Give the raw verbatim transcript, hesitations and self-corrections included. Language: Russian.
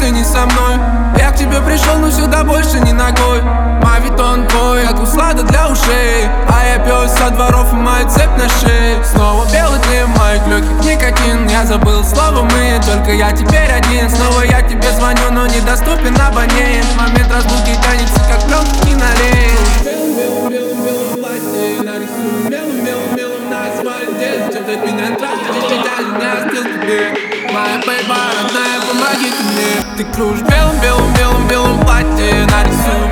ты не со мной. Я к тебе пришел, но сюда больше не ногой. Мавитон твой, как услада для ушей. А я пес со дворов и мою цепь на шее. Снова белый дым, в моих легких никотин. Я забыл слово мы, только я теперь один. Снова я тебе звоню, но недоступен абонент. Момент разлуки тянется, как пленка кинолент. Белым-белым-белым-белым платье нарисую белым-белым-белым на асфальте. Чем ты меня тратишь, печаль, не остыл тебе. Моя бейба, родная, помогите мне. Ты кружишь белым-белым-белым-белым платье нарисую